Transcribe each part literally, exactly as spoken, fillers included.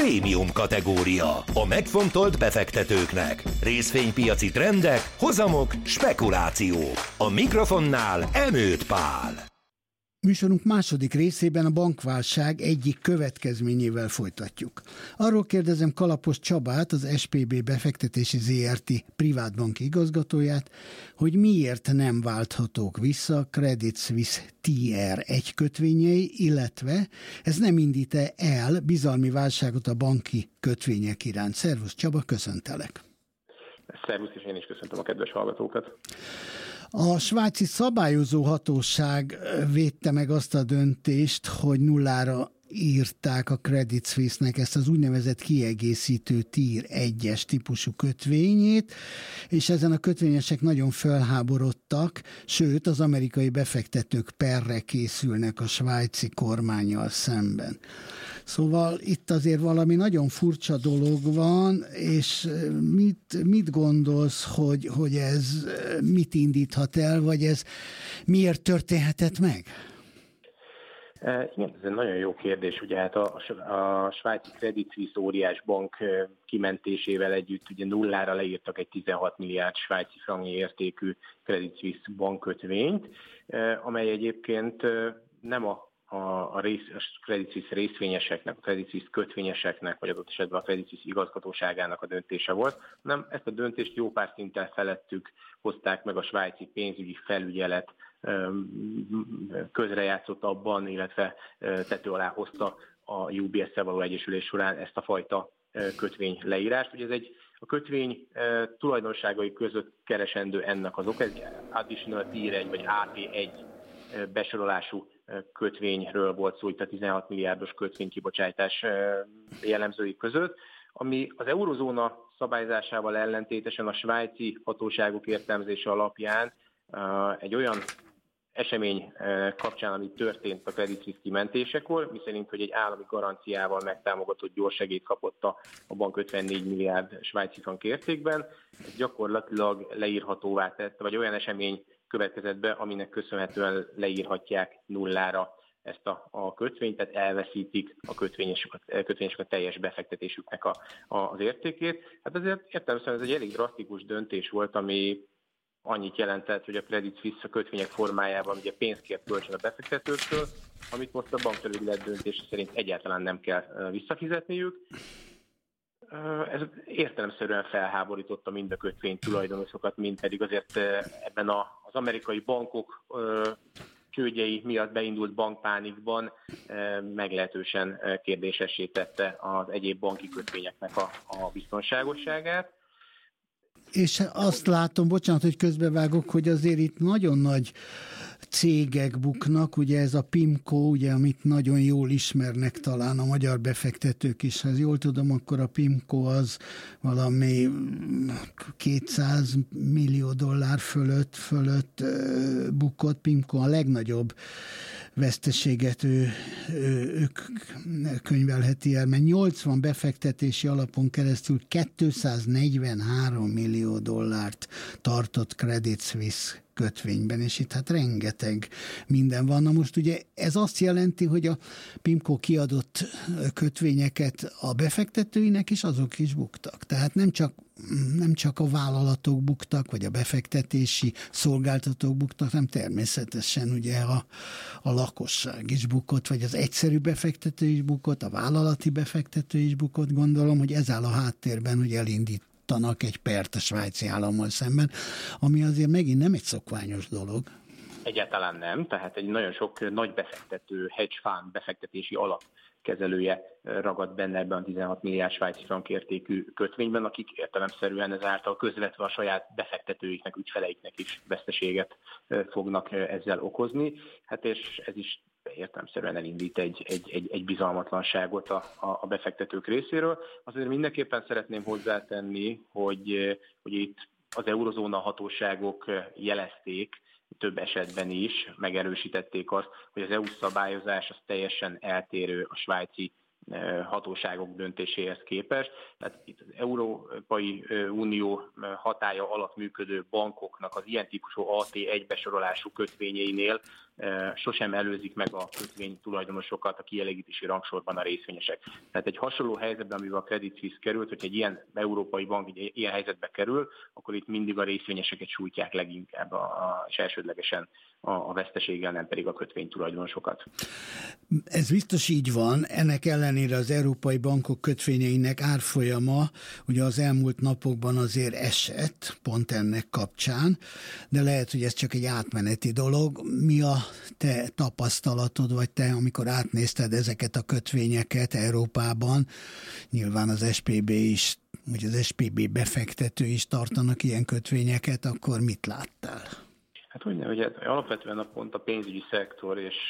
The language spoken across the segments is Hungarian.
prémium kategória. A megfontolt befektetőknek. Részvénypiaci trendek, hozamok, spekulációk. A mikrofonnál Emőt Pál. Műsorunk második részében a bankválság egyik következményével folytatjuk. Arról kérdezem Kalapos Csabát, az es pé bé Befektetési zé er té privátbanki igazgatóját, hogy miért nem válthatók vissza a Credit Suisse té er egy kötvényei, illetve ez nem indít-e el bizalmi válságot a banki kötvények iránt. Szervusz Csaba, köszöntelek! Szervusz, és én is köszöntöm a kedves hallgatókat! A svájci szabályozó hatóság védte meg azt a döntést, hogy nullára írták a Credit Suisse-nek ezt az úgynevezett kiegészítő Tier egyes típusú kötvényét, és ezen a kötvényesek nagyon felháborodtak, sőt az amerikai befektetők perre készülnek a svájci kormánnyal szemben. Szóval itt azért valami nagyon furcsa dolog van, és mit, mit gondolsz, hogy, hogy ez mit indíthat el, vagy ez miért történhetett meg? Igen, ez egy nagyon jó kérdés. Ugye hát a, a svájci Credit Suisse óriás bank kimentésével együtt ugye nullára leírtak egy tizenhat milliárd svájci franknyi értékű Credit Suisse bankkötvényt, amely egyébként nem a a, a, rész, a Credit Suisse részvényeseknek, a Credit Suisse kötvényeseknek, vagy adott esetben a Credit Suisse igazgatóságának a döntése volt, hanem ezt a döntést jó pár szinten felettük hozták meg a svájci pénzügyi felügyelet, közrejátszott abban, illetve tető alá hozta a u bé es-szel való egyesülés során ezt a fajta kötvény leírást. Ugye ez egy a kötvény tulajdonságai között keresendő ennek az oka, ez Additional Tier egy vagy á té egy besorolású kötvényről volt szó itt a tizenhat milliárdos kötvénykibocsátás jellemzői között, ami az eurozóna szabályzásával ellentétesen a svájci hatóságok értelmezése alapján egy olyan esemény kapcsán, ami történt a Credit Suisse kimentésekor, miszerint, hogy egy állami garanciával megtámogatott gyorsegélyt kapott a, a bank ötvennégy milliárd svájci frank értékben. Ez gyakorlatilag leírhatóvá tett, vagy olyan esemény következett be, aminek köszönhetően leírhatják nullára ezt a, a kötvényt, tehát elveszítik a kötvényesek a, kötvényesek a teljes befektetésüknek a, a, az értékét. Hát azért értelemszerűen ez egy elég drasztikus döntés volt, ami annyit jelentett, hogy a Credit Suisse a kötvények formájában ugye pénzt kért kölcsön a befektetőktől, amit most a bankfelügyelet döntése szerint egyáltalán nem kell visszafizetniük. Ez értelemszerűen felháborította mind a kötvény tulajdonosokat, mind pedig azért ebben a, az amerikai bankok csődjei miatt beindult bankpánikban meglehetősen kérdésessé tette az egyéb banki kötvényeknek a, a biztonságosságát. És azt látom, bocsánat, hogy közbevágok, hogy azért itt nagyon nagy cégek buknak, ugye ez a PIMCO, ugye, amit nagyon jól ismernek talán a magyar befektetők is. Ha jól tudom, akkor a PIMCO az valami kétszáz millió dollár fölött, fölött bukott. PIMCO a legnagyobb veszteséget ő, ő, ők könyvelheti el, mert nyolcvan befektetési alapon keresztül kétszáznegyvenhárom millió dollárt tartott Credit Suisse kötvényben, és itt hát rengeteg minden van. Na most ugye ez azt jelenti, hogy a PIMCO kiadott kötvényeket a befektetőinek is azok is buktak. Tehát nem csak, nem csak a vállalatok buktak, vagy a befektetési szolgáltatók buktak, hanem természetesen ugye a, a lakosság is bukott, vagy az egyszerű befektető is bukott, a vállalati befektető is bukott. Gondolom, hogy ez áll a háttérben, hogy elindít egy pert a svájci állammal szemben, ami azért megint nem egy szokványos dolog. Egyáltalán nem, tehát egy nagyon sok nagy befektető, hedge fund befektetési alapkezelője ragadt benne ebben a tizenhat milliárd svájci frank értékű kötvényben, akik értelemszerűen ezáltal közvetve a saját befektetőiknek, ügyfeleiknek is veszteséget fognak ezzel okozni. Hát és ez is értelemszerűen elindít egy, egy, egy, egy bizalmatlanságot a, a, a befektetők részéről. Azért mindenképpen szeretném hozzátenni, hogy, hogy itt az eurozóna hatóságok jelezték, több esetben is megerősítették azt, hogy az é u szabályozás az teljesen eltérő a svájci hatóságok döntéséhez képest. Tehát itt az Európai Unió hatálya alatt működő bankoknak az ilyen típusú á té egy besorolású kötvényeinél sosem előzik meg a kötvény tulajdonosokat a kielégítési rangsorban a részvényesek. Tehát egy hasonló helyzetben, amivel a Credit Suisse került, hogyha egy ilyen európai bank egy ilyen helyzetbe kerül, akkor itt mindig a részvényeseket sújtják leginkább, a, a, és elsődlegesen a, a veszteséggel, nem pedig a kötvény tulajdonosokat. Ez biztos így van, ennek ellenére az európai bankok kötvényeinek árfolyama ugye az elmúlt napokban azért esett, pont ennek kapcsán, de lehet, hogy ez csak egy átmeneti dolog. Mi a te tapasztalatod, vagy te, amikor átnézted ezeket a kötvényeket Európában, nyilván az es pé bé is, vagy az es pé bé befektető is tartanak ilyen kötvényeket, akkor mit láttál? Hát úgy hogy alapvetően a pont a pénzügyi szektor és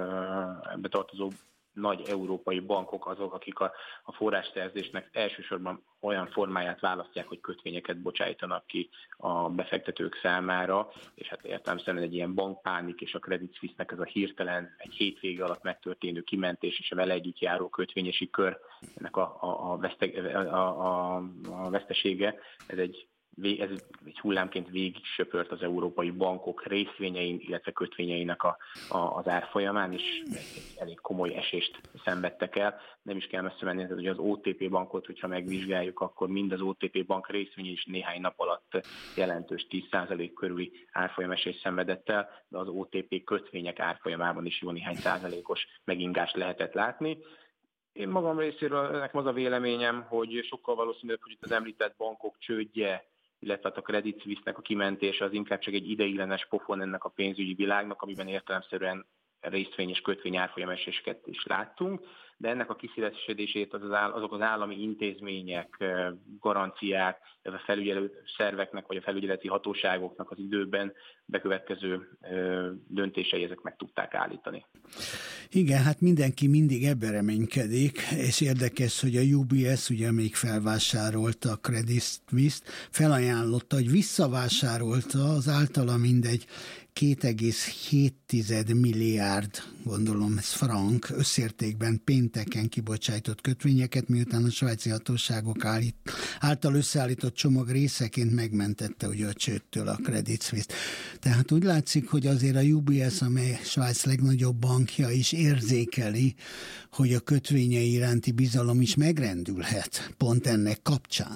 ebbe tartozó nagy európai bankok azok, akik a, a forrásszerzésnek elsősorban olyan formáját választják, hogy kötvényeket bocsájtanak ki a befektetők számára, és hát értelemszerűen egy ilyen bankpánik és a Credit Suisse-nek ez a hirtelen egy hétvége alatt megtörténő kimentés és a vele együtt járó kötvényesi kör, ennek a, a, a, veszte, a, a, a vesztesége, ez egy ez egy hullámként végig söpört az európai bankok részvényein, illetve kötvényeinek a, a, az árfolyamán, és egy elég komoly esést szenvedtek el. Nem is kell messze menni, hogy az o té pé bankot, hogyha megvizsgáljuk, akkor mind az o té pé bank részvénye is néhány nap alatt jelentős tíz százalék körüli árfolyamesést szenvedett el, de az o té pé kötvények árfolyamában is jó néhány százalékos megingást lehetett látni. Én magam részéről nekem az a véleményem, hogy sokkal valószínűbb, hogy itt az említett bankok csődje, illetve a Credit Suisse-nek a kimentése az inkább csak egy ideiglenes pofon ennek a pénzügyi világnak, amiben értelemszerűen részvény és kötvény árfolyameséseket is láttunk, de ennek a kiszélesedését az az áll, azok az állami intézmények, garanciák, a felügyelő szerveknek vagy a felügyeleti hatóságoknak az időben bekövetkező döntései ezek meg tudták állítani. Igen, hát mindenki mindig ebben reménykedik, és érdekes, hogy a u bé es ugye még felvásárolta a Credit Suisse-t, felajánlotta, hogy visszavásárolta az általa mindegy két egész hét milliárd, gondolom ez frank, összértékben pénteken kibocsájtott kötvényeket, miután a svájci hatóságok állít, által összeállított csomag részeként megmentette ugye a csődtől a Credit Suisse-t. Tehát úgy látszik, hogy azért a u bé es, amely Svájc legnagyobb bankja is érzékeli, hogy a kötvényei iránti bizalom is megrendülhet pont ennek kapcsán.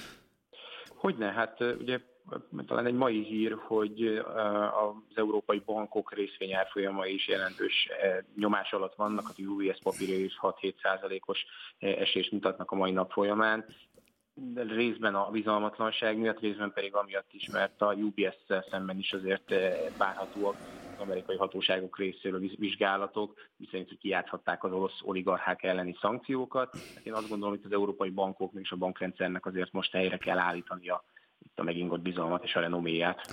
Hogyne, hát ugye talán egy mai hír, hogy az európai bankok részvényárfolyamai is jelentős nyomás alatt vannak, a u bé es papírjai is hat-hét százalékos esést mutatnak a mai nap folyamán. De részben a bizalmatlanság miatt, részben pedig amiatt is, mert a u bé es-szel szemben is azért várhatóak az amerikai hatóságok részéről vizsgálatok, viszont hogy kijátszhatták az orosz oligarchák elleni szankciókat. Hát én azt gondolom, hogy az európai bankoknak és a bankrendszernek azért most helyre kell állítania itt a megingott bizalmat és a renoméját.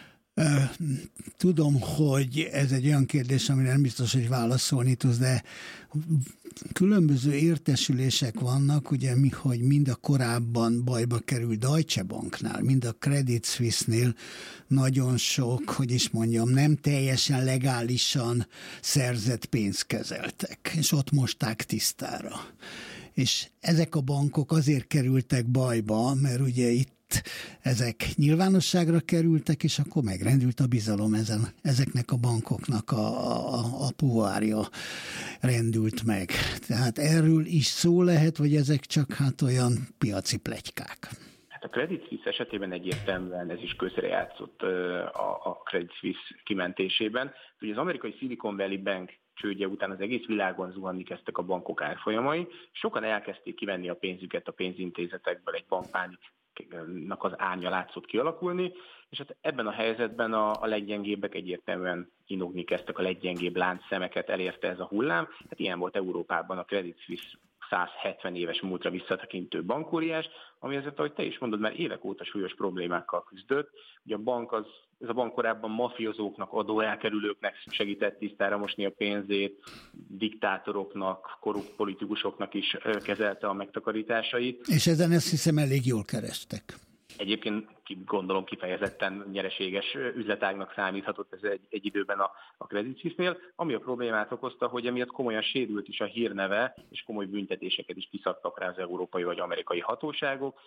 Tudom, hogy ez egy olyan kérdés, amire nem biztos, hogy válaszolni tudsz, de különböző értesülések vannak, ugye, hogy mind a korábban bajba került Deutsche Banknál, mind a Credit Suisse-nél nagyon sok, hogy is mondjam, nem teljesen legálisan szerzett pénzt kezeltek, és ott mosták tisztára. És ezek a bankok azért kerültek bajba, mert ugye itt ezek nyilvánosságra kerültek, és akkor megrendült a bizalom ezen, ezeknek a bankoknak a, a, a puhárja rendült meg. Tehát erről is szó lehet, vagy ezek csak hát olyan piaci pletykák? Hát a Credit Suisse esetében egyértelműen ez is közrejátszott a, a Credit Suisse kimentésében. Ugye az amerikai Silicon Valley Bank csődje után az egész világon zuhanni kezdtek a bankok árfolyamai, sokan elkezdték kivenni a pénzüket a pénzintézetekből, egy bankpániknak az árnya látszott kialakulni, és hát ebben a helyzetben a, a leggyengébbek egyértelműen inogni kezdtek, a leggyengébb láncszemeket elérte ez a hullám. Hát ilyen volt Európában a Credit Suisse száz hetven éves múltra visszatekintő bankóriás, ami azért, ahogy te is mondod, már évek óta súlyos problémákkal küzdött. Ugye a bank az, ez a bank korábban mafiózóknak, adóelkerülőknek segített tisztára mosni a pénzét, diktátoroknak, korrupt politikusoknak is kezelte a megtakarításait. És ezen ezt hiszem elég jól kerestek. egyébként gondolom kifejezetten nyereséges üzletágnak számíthatott ez egy, egy időben a, a Credit Suisse-nél, ami a problémát okozta, hogy emiatt komolyan sérült is a hírneve, és komoly büntetéseket is kiszabtak rá az európai vagy amerikai hatóságok,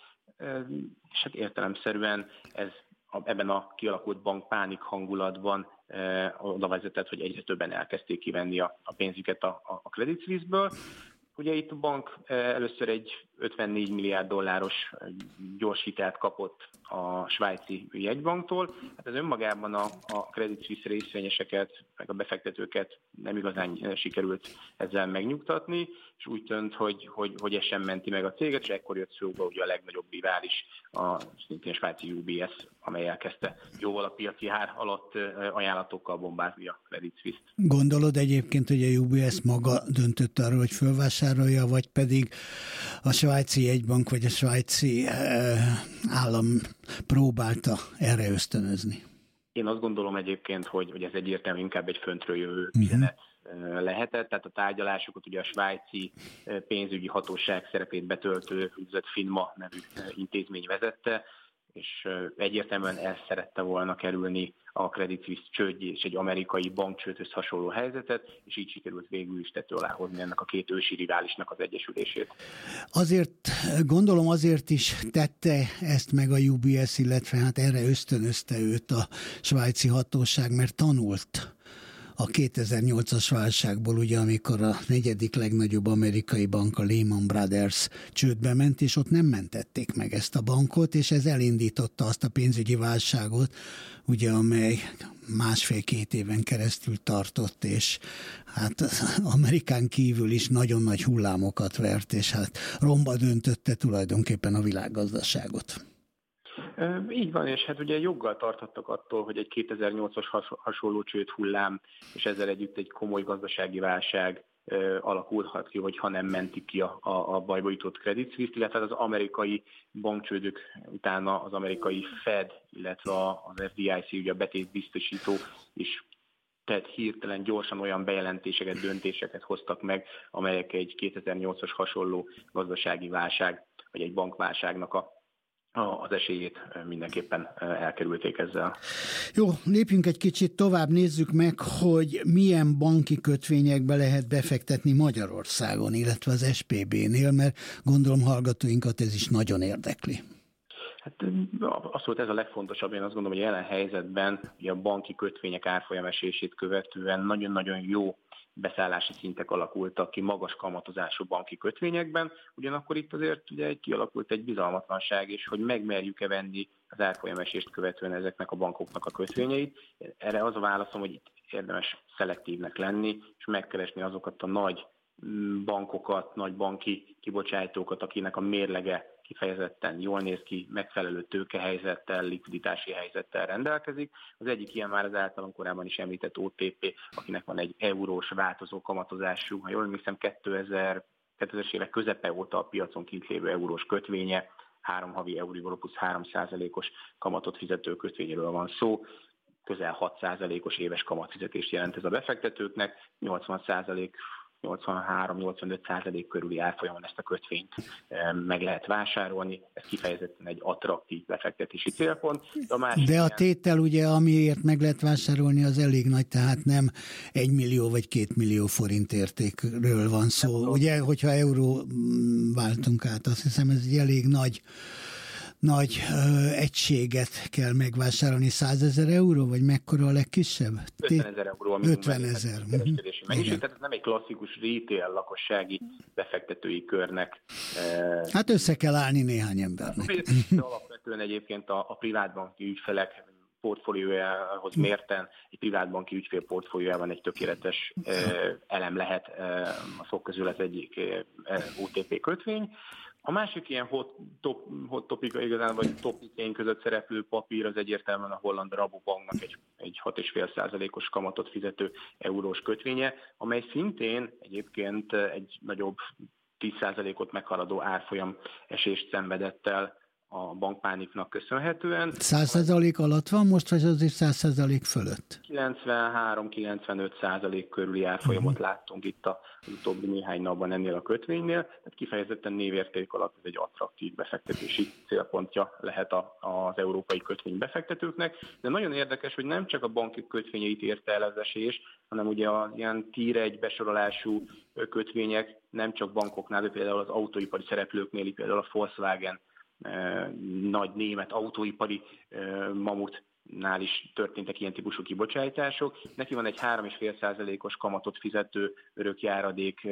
és hát értelemszerűen ez ebben a kialakult bank pánik hangulatban oda vezetett, hogy egyre többen elkezdték kivenni a, a pénzüket a, a Credit Suisse-ből. Ugye itt a bank először egy ötvennégy milliárd dolláros gyors hitelt kapott a svájci jegybanktól. Hát ez önmagában a, a Credit Suisse részvényeseket, meg a befektetőket nem igazán sikerült ezzel megnyugtatni, és úgy tűnt, hogy, hogy, hogy ez sem menti meg a céget, és ekkor jött szóba ugye a legnagyobb rivális, a szintén svájci U B S, amely elkezdte jóval a piaci ár alatt ajánlatokkal bombázni a Credit Suisse-t. Gondolod egyébként, hogy a U B S maga döntött arról, hogy fölvásárolja, vagy pedig a svájci jegybank vagy a svájci állam próbálta erre ösztönözni? Én azt gondolom egyébként, hogy, hogy ez egyértelmű inkább egy föntről jövő üzenet uh-huh. lehetett. Tehát a tárgyalásokat ugye a svájci pénzügyi hatóság szerepét betöltő úgynevezett FINMA nevű intézmény vezette, és egyértelműen el szerette volna kerülni a Credit Suisse csődje és egy amerikai bankcsődhöz hasonló helyzetet, és így sikerült végül is tető alá hozni ennek a két ősi riválisnak az egyesülését. Azért, gondolom azért is tette ezt meg a U B S, illetve hát erre ösztönözte őt a svájci hatóság, mert tanult a kétezer-nyolcas válságból, ugye, amikor a negyedik legnagyobb amerikai bank, a Lehman Brothers csődbe ment, és ott nem mentették meg ezt a bankot, és ez elindította azt a pénzügyi válságot, ugye, amely másfél-két éven keresztül tartott, és hát Amerikán kívül is nagyon nagy hullámokat vert, és hát romba döntötte tulajdonképpen a világgazdaságot. Így van, és hát ugye joggal tartottak attól, hogy egy kétezer-nyolcas hasonló csőd hullám, és ezzel együtt egy komoly gazdasági válság alakulhat ki, hogyha nem mentik ki a, a, a bajba jutott Credit Suisse, illetve az amerikai bankcsődök utána az amerikai Fed, illetve az F D I C, ugye a betétbiztosító is tehát hirtelen gyorsan olyan bejelentéseket, döntéseket hoztak meg, amelyek egy kétezer-nyolcas hasonló gazdasági válság, vagy egy bankválságnak a az esélyét mindenképpen elkerülték ezzel. Jó, lépjünk egy kicsit tovább, nézzük meg, hogy milyen banki kötvényekbe lehet befektetni Magyarországon, illetve az es pé bé-nél, mert gondolom hallgatóinkat ez is nagyon érdekli. Hát abszolút ez a legfontosabb, én azt gondolom, hogy jelen helyzetben a banki kötvények árfolyamesését követően nagyon-nagyon jó beszállási szintek alakultak ki magas kamatozású banki kötvényekben, ugyanakkor itt azért ugye egy kialakult egy bizalmatlanság, és hogy megmerjük-e venni az árfolyamesést követően ezeknek a bankoknak a kötvényeit. Erre az a válaszom, hogy itt érdemes szelektívnek lenni, és megkeresni azokat a nagy bankokat, nagy banki kibocsátókat, akinek a mérlege kifejezetten jól néz ki, megfelelő tőkehelyzettel, likviditási helyzettel rendelkezik. Az egyik ilyen már az általam korábban is említett o té pé, akinek van egy eurós változó kamatozású, ha jól emlékszem, kétezres évek közepe óta a piacon kint lévő eurós kötvénye, három havi Euribor plusz három százalékos kamatot fizető kötvényről van szó. Közel hat százalékos éves kamatfizetést jelent ez a befektetőknek, nyolcvan százalék nyolcvanhárom-nyolcvanöt százalék körüli árfolyamon ezt a kötvényt meg lehet vásárolni. Ez kifejezetten egy attraktív befektetési célpont. De a, De a tétel ugye, amiért meg lehet vásárolni, az elég nagy, tehát nem egy millió vagy két millió forint értékről van szó. Ugye, hogyha euró váltunk át, azt hiszem ez egy elég nagy nagy ö, egységet kell megvásárolni, százezer euró, vagy mekkora a legkisebb? ötvenezer euró. ötvenezer. Kereskedési mennyiség, tehát ez nem egy klasszikus retail lakossági befektetői körnek. Hát össze kell állni néhány embernek. Alapvetően egyébként a, a privátbanki ügyfelek portfóliójához mérten egy privátbanki ügyfél portfóliójában egy tökéletes elem lehet, a szok közül az egyik o té pé kötvény. A másik ilyen hot, top, hot topic, igazán, vagy topikén között szereplő papír az egyértelműen a holland Rabobanknak egy, egy hat egész öt százalékos kamatot fizető eurós kötvénye, amely szintén egyébként egy nagyobb tíz százalékot meghaladó árfolyam esést szenvedett el a bankpániknak köszönhetően. száz százalék alatt van most, vagy azért száz százalék fölött? kilencvenhárom-kilencvenöt százalék körüli árfolyamot uh-huh. láttunk itt az utóbbi néhány napban ennél a kötvénynél, tehát kifejezetten névérték alatt ez egy attraktív befektetési célpontja lehet a, az európai kötvénybefektetőknek, de nagyon érdekes, hogy nem csak a banki kötvényeit érte el az esés, hanem ugye az ilyen tier egy besorolású kötvények nem csak bankoknál, de például az autóipari szereplőknél, például a Volkswagen nagy német autóipari mamutnál is történtek ilyen típusú kibocsátások. Neki van egy három egész öt százalékos kamatot fizető örökjáradék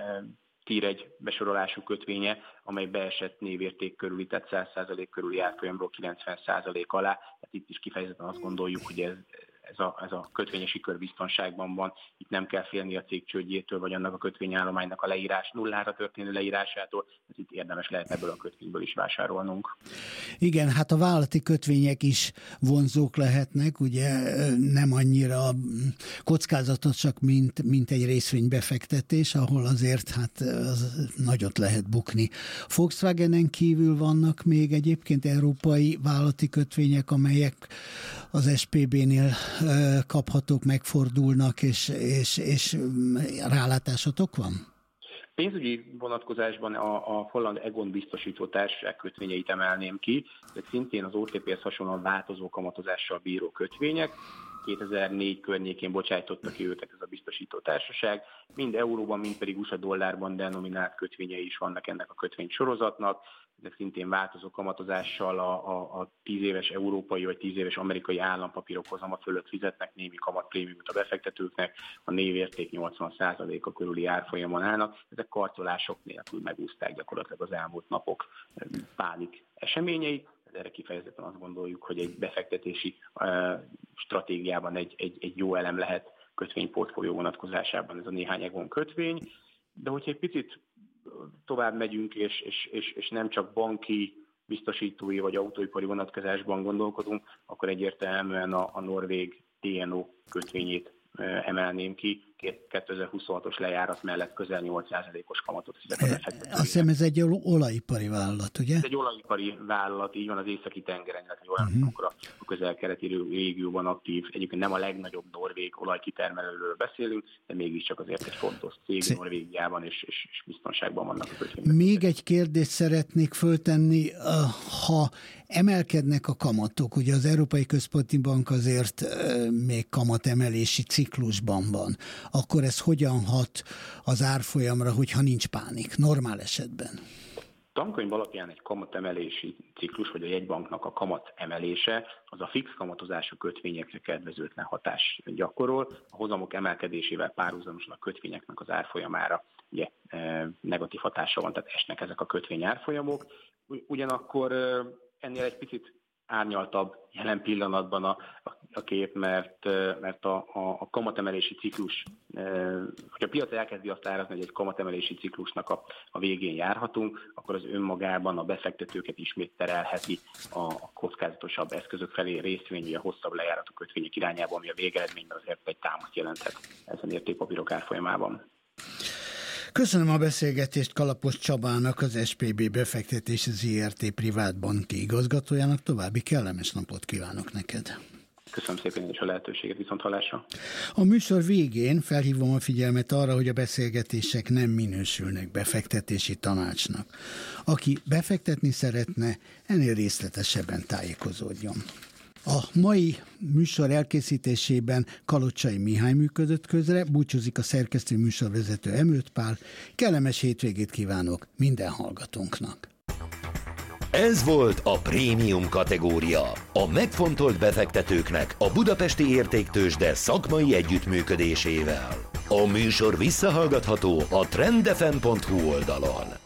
tier egy besorolású kötvénye, amely beesett névérték körüli, tehát száz százalék körüli árfolyamról kilencven százalék alá. Tehát itt is kifejezetten azt gondoljuk, hogy ez Ez a, ez a kötvényesi kör biztonságban van. Itt nem kell félni a cég csődjétől, vagy annak a kötvényállománynak a leírás, nullára történő leírásától. Ez itt érdemes lehet ebből a kötvényből is vásárolnunk. Igen, hát a vállalati kötvények is vonzók lehetnek, ugye nem annyira kockázatosak, mint, mint egy részvénybefektetés, ahol azért hát az nagyot lehet bukni. Volkswagenen kívül vannak még egyébként európai vállalati kötvények, amelyek az es pé bé-nél kaphatók, megfordulnak, és, és, és rálátásotok van? Pénzügyi vonatkozásban a, a holland Egon biztosító társaság kötvényeit emelném ki, de szintén az o té pé-hez hasonlóan változó kamatozással bíró kötvények. kétezer-négy környékén bocsájtotta ki őket ez a biztosító társaság. Mind euróban, mind pedig u es á dollárban denominált kötvényei is vannak ennek a kötvénysorozatnak. Ezek szintén változó kamatozással a, a, a tíz éves európai vagy tíz éves amerikai állampapírok hozama fölött fizetnek némi kamatprémiumot a befektetőknek, a névérték nyolcvan százaléka körüli árfolyamon állnak. Ezek karcolások nélkül megúszták gyakorlatilag az elmúlt napok pánik eseményeit. Erre kifejezetten azt gondoljuk, hogy egy befektetési uh, stratégiában egy, egy, egy jó elem lehet kötvényportfólió vonatkozásában ez a néhány Egon kötvény. De hogyha egy picit tovább megyünk, és, és, és, és nem csak banki, biztosítói vagy autóipari vonatkozásban gondolkodunk, akkor egyértelműen a, a norvég té en o kötvényét uh, emelném ki. kétezer-huszonhatos lejárat mellett közel nyolc százalékos kamatot fizet a befektető. Azt hiszem ez egy olajipari vállalat, ugye? Ez egy olajipari vállalat, így van, az északi tengeren, illetve olyanokra uh-huh. a közel-keleti régióban aktív. Egyébként nem a legnagyobb norvég olajkitermelőről beszélünk, de mégiscsak azért egy fontos cég Szé- Norvégiában, és, és, és biztonságban vannak a kötvények. Még egy kérdést szeretnék föltenni, ha emelkednek a kamatok, ugye az Európai Központi Bank azért még kamatemelési ciklusban van, akkor ez hogyan hat az árfolyamra, hogyha nincs pánik, normál esetben? Tankönyv alapján egy kamatemelési ciklus, vagy a jegybanknak a kamat emelése, az a fix kamatozású kötvényekre kedvezőtlen hatás gyakorol. A hozamok emelkedésével párhuzamosan a kötvényeknek az árfolyamára ugye, negatív hatása van, tehát esnek ezek a kötvény árfolyamok. Ugyanakkor ennél egy picit árnyaltabb jelen pillanatban a, a, a kép, mert, mert a, a, a kamatemelési ciklus, hogyha a piac elkezdi azt árazni, hogy egy kamatemelési ciklusnak a, a végén járhatunk, akkor az önmagában a befektetőket ismét terelheti a, a kockázatosabb eszközök felé részvény, a hosszabb lejáratú kötvények irányában, ami a végeredményben azért egy támaszt jelenthet ezen értékpapírok árfolyamában. Köszönöm a beszélgetést Kalapos Csabának, az es pé bé Befektetési zé er té privátbanki igazgatójának. További kellemes napot kívánok neked. Köszönöm szépen is a lehetőséget, viszont hallásra. A műsor végén felhívom a figyelmet arra, hogy a beszélgetések nem minősülnek befektetési tanácsnak. Aki befektetni szeretne, ennél részletesebben tájékozódjon. A mai műsor elkészítésében Kalocsai Mihály működött közre, búcsúzik a szerkesztő műsorvezető Emőt Pál. Kellemes hétvégét kívánok minden hallgatónknak. Ez volt a prémium kategória. A megfontolt befektetőknek a Budapesti Értéktőzsde szakmai együttműködésével. A műsor visszahallgatható a trend f m pont h u oldalon.